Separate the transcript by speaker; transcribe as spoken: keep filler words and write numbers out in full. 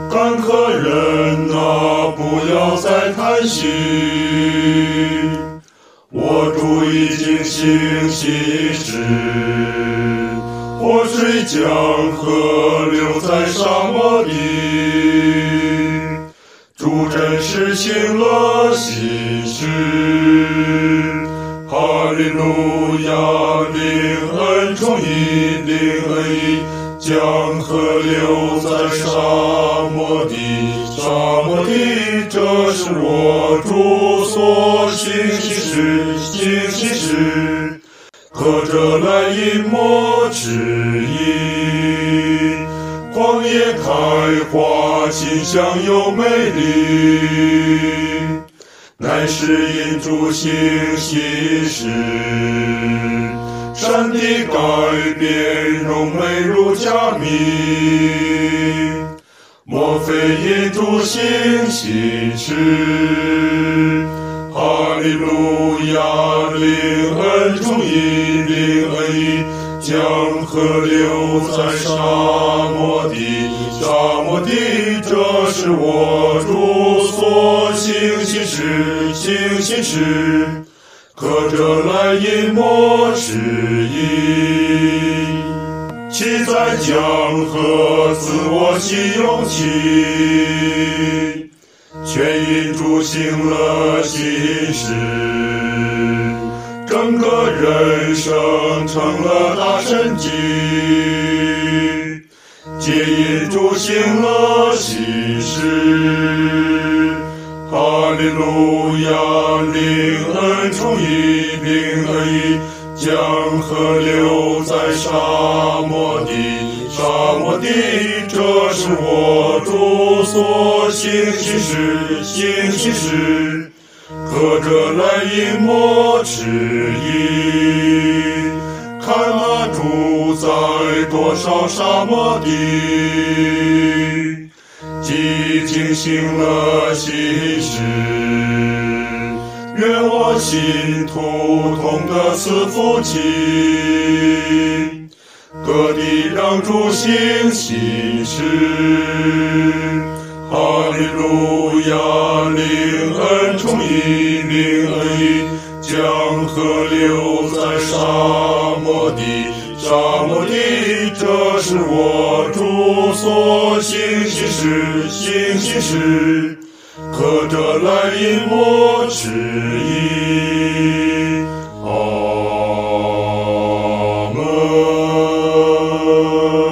Speaker 1: 干渴人啊，不要再叹息，我主已经行其事，活水江河流在沙漠地，主真实行了新事。哈利路亚，灵恩充溢，灵恩溢，江河流在沙漠地，沙漠地，这是我主所行其事，行其事，可这来因莫迟疑，荒野开花，馨香又美丽，乃是因主行其事，山地改变，荣美如佳蜜，莫非因主行其事？哈利路亚，灵恩充溢，灵恩溢，江河流在沙漠地，沙漠地，这是我主所行其事，行其事，可这来因莫迟疑。其在江河，自我起勇气，全因主行了新事，整个人生成了大神迹，皆因主行了新事。哈利路亚，灵恩充溢，灵恩溢，江河流在沙漠地，沙漠地，这是我主所行其事，行其事，可这来因莫迟疑。看那主在多少沙漠地，既经行了新事，愿我信徒同得此福气，各地让主行新事。哈利路亚，灵恩充溢，灵恩溢，江河流在沙漠地，沙漠地，这是我主所行其事，行其事，可这来因莫迟疑。阿门。